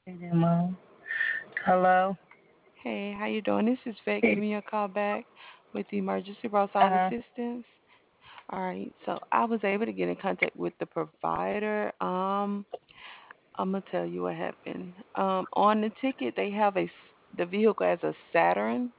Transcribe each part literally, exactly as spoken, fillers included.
Hey there, Mom. Hello. Hey, how you doing? This is Vet Hey. giving you a call back with the emergency roadside Uh, assistance. All right, so I was able to get in contact with the provider. Um, I'm gonna tell you what happened. Um, on the ticket they have a s- the vehicle as a Saturn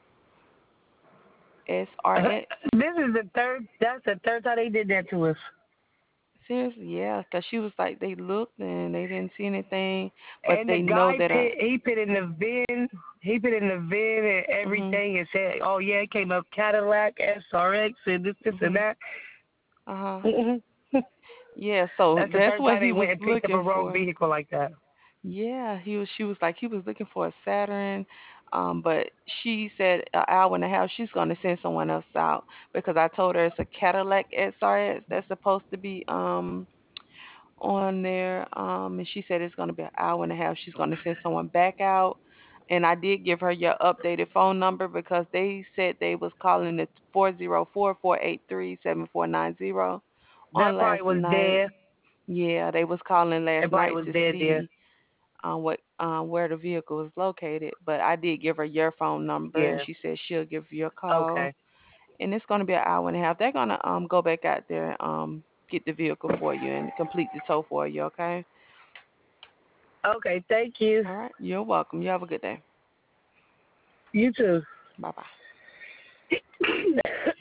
S R X. this is the third. That's the third time they did that to us. Seriously, yeah, 'cause she was like they looked and they didn't see anything, but And the they know guy that I. put he put in the VIN. He put in the VIN and Mhm. everything and said, "Oh yeah, it came up Cadillac S R X and this, this, and Mhm. that." Uh huh. Mm-mm. Yeah, so That's the that's third what time he they was went and picked up a looking wrong for. vehicle like that. Yeah, he was. She was like he was looking for a Saturn, um, but she said an hour and a half. She's gonna send someone else out because I told her it's a Cadillac S R S that's supposed to be um on there. Um, and she said it's gonna be an hour and a half. She's gonna send someone back out, and I did give her your updated phone number because they said they was calling it four zero four four eight three seven four nine zero on That last probably was night. dead. Yeah, they was calling last It probably night was to dead there. see uh, what uh, where the vehicle is located. But I did give her your phone number, and Yeah. she said she'll give you a call. Okay. And it's going to be an hour and a half. They're gonna um go back out there um get the vehicle for you and complete the tow for you. Okay. Okay. Thank you. All right. You're welcome. You have a good day. You too. Bye bye.